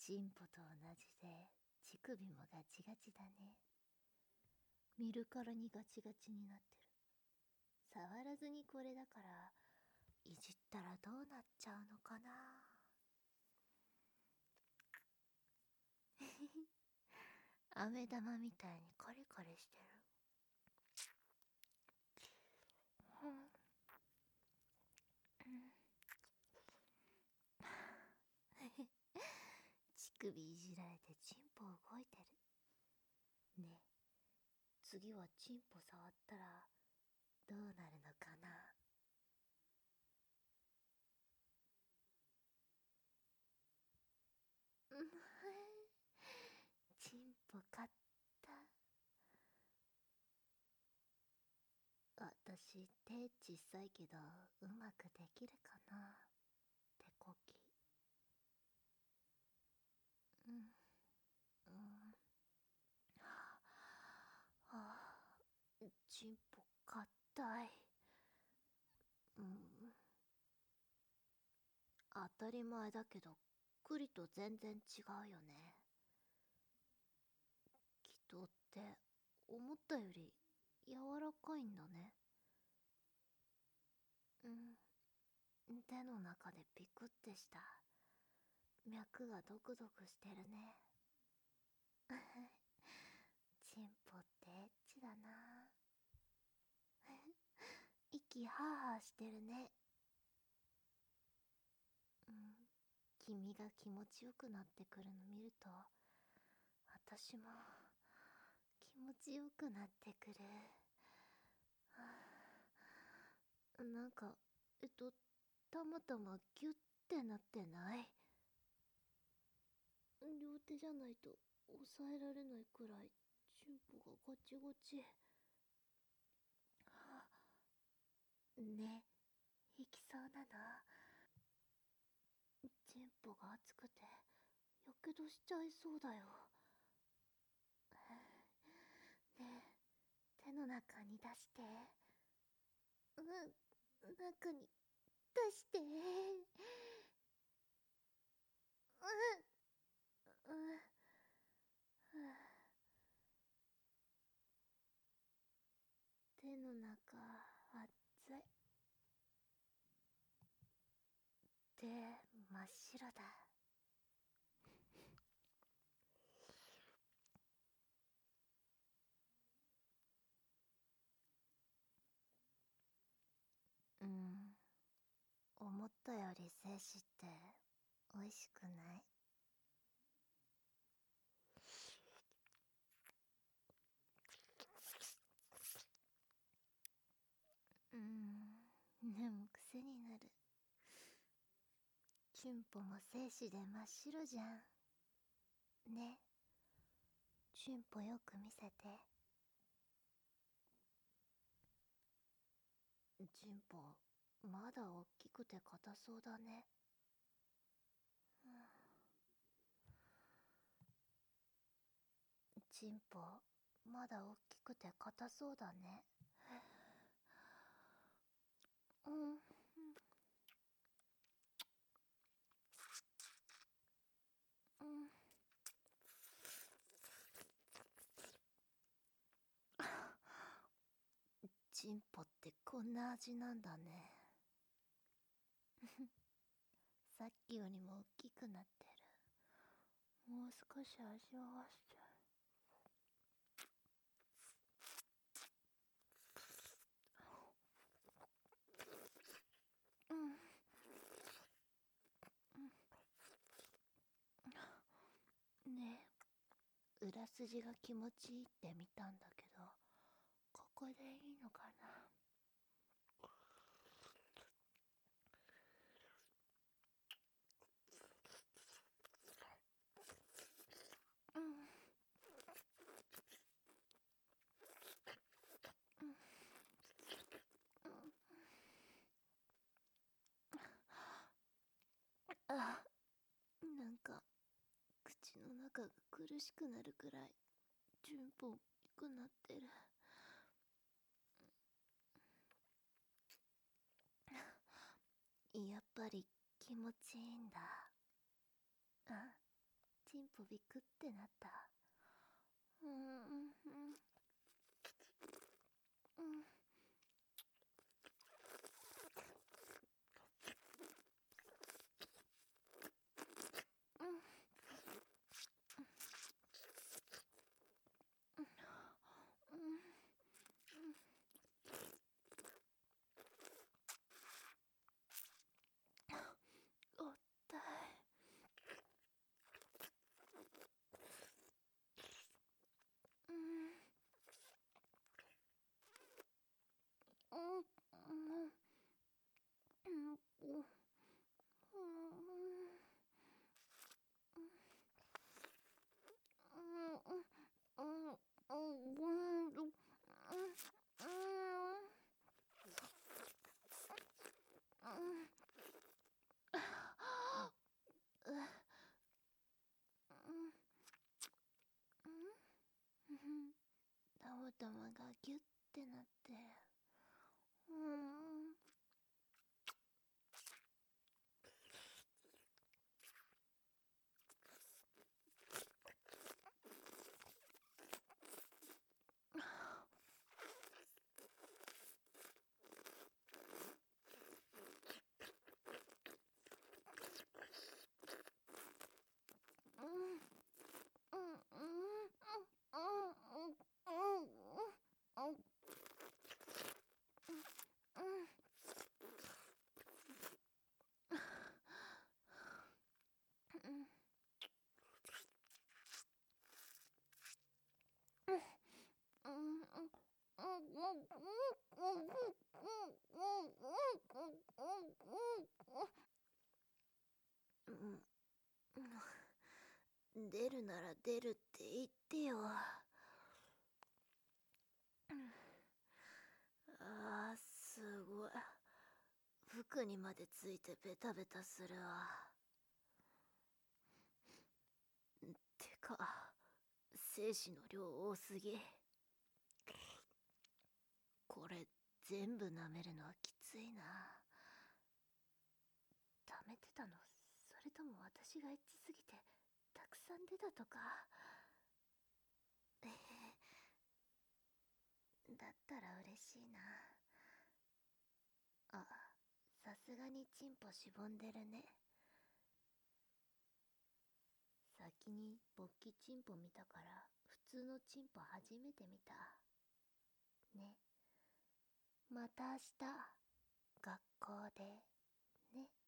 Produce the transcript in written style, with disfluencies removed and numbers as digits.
チンポと同じで乳首もガチガチだね。見るからにガチガチになってる。触らずにこれだから、いじったらどうなっちゃうのかな。飴玉みたいにコリコリしてる。乳首いじられてチンポ動いてる。ねえ、次はチンポ触ったらどうなるのかな。チンポ買った。私手小さいけどうまくできるかな。手こき。うん。うん。はあ、チンポ硬い。うん。当たり前だけど、栗と全然違うよね。人って思ったより柔らかいんだね。うん。手の中でピクってした。脈がドクドクしてるね。チンポってエッチだな。息ハーハーしてるね。うん。君が気持ちよくなってくるの見ると、私も気持ちよくなってくる。なんか、たまたまギュッてなってない？両手じゃないと抑えられないくらいチンポがガチガチ。ね、行きそうなの？チンポが熱くてやけどしちゃいそうだよ。ねえ、手の中に出して。うん、中に出して。うん、うん、手の中熱い。手真っ白だ。うん、思ったより精子って美味しくない。でも癖になる。チンポも精子で真っ白じゃん。ね、チンポよく見せて。チンポ、まだ大きくて硬そうだね。チンポ、まだ大きくて硬そうだね。うん。うん。チンポってこんな味なんだね。さっきよりも大きくなってる。もう少し味わわしちゃう。うん。ねえ、裏筋が気持ちいいって見たんだけど、ここでいいのかな。うん。あ、なんか口の中が苦しくなるくらいチンポ大きくなってる。やっぱり気持ちいいんだ。あ、 ンポビクってなった。うんうんうんおったい。たまたまがギュッてなって、出るなら出るって言ってよ。あー、すごい。服にまでついてベタベタするわ。てか、精子の量多すぎ。これ全部舐めるのはきついな。溜めてたの、それとも私がエッチすぎてたくさん出たとか。だったら嬉しいな。あ、さすがにチンポしぼんでるね。先に勃起チンポ見たから普通のチンポ初めて見た。ね。また明日学校でね。